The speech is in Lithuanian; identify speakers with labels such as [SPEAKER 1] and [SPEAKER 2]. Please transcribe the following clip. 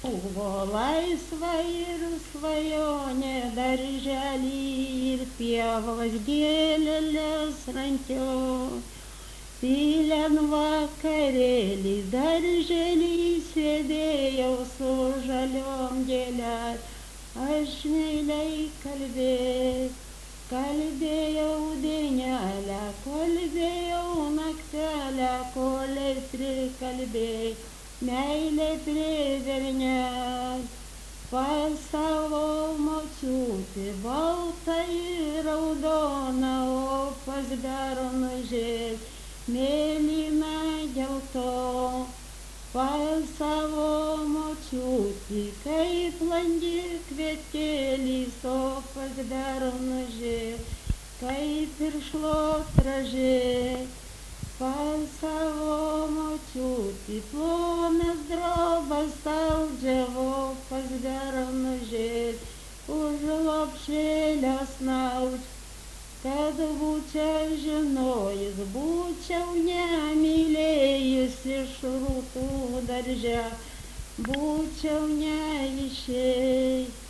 [SPEAKER 1] Buvo laisva ir svajonė, darželį ir pievos gėlelės rankiau. Tylian vakarėlį darželį sėdėjau su žaliom gėlėm. Aš meiliai kalbėjau dainelę, kalbėjau naktelę, kolei prikalbėjau meilė prie vernės. Pas savo močiutį balta ir raudona, o pas bernužės mėlyna geltona. Pas savo močiutį kaip landį kvietėlis, o pas bernužės kaip ir šlotražės. Pas savo močiutį plonas drobas saldžiavo, pas bernužės už lopšėlio snaudž. Kad būčiau žinojus, būčiau nemylėjus iš rūtų darželio, būčiau neišėjus.